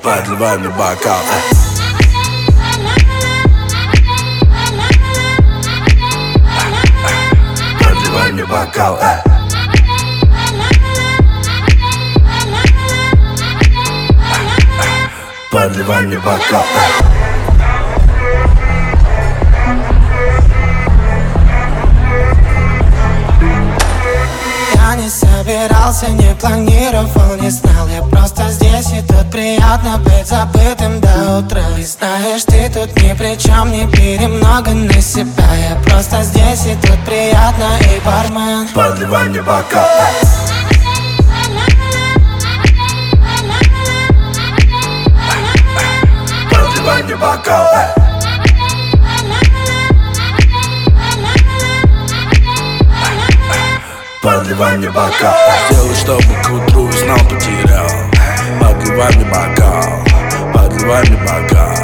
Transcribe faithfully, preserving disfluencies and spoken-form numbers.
подливай мне бокал, эй. Подливай мне бокал, эй. Подливай мне бокал, эй. Я не собирался, не планировал, не знал. Я просто здесь, и тут приятно быть забытым до утра. И знаешь, ты тут ни при чем, не бери много на себя. Я просто здесь, и тут приятно, и бармен. Подливай мне бокал, эй. Подливай мне бокал, эй. Подливай мне бокал, сделай, чтобы к утру знал, потерял. Подливай мне бокал, подливай мне бокал.